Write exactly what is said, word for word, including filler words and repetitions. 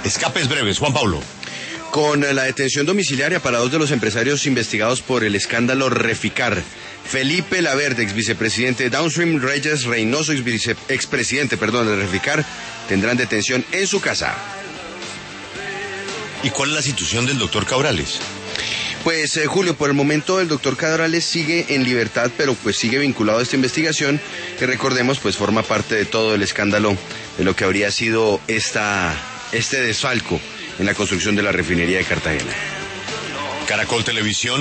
Escapes breves, Juan Pablo. Con la detención domiciliaria para dos de los empresarios investigados por el escándalo Reficar. Felipe Laverde, ex vicepresidente de Downstream, Reyes Reynoso, ex vice, expresidente, perdón, de Reficar, tendrán detención en su casa. ¿Y cuál es la situación del doctor Cabrales? Pues eh, Julio, por el momento el doctor Cabrales sigue en libertad, pero pues sigue vinculado a esta investigación, que recordemos pues forma parte de todo el escándalo de lo que habría sido esta, este desfalco en la construcción de la refinería de Cartagena. Caracol Televisión.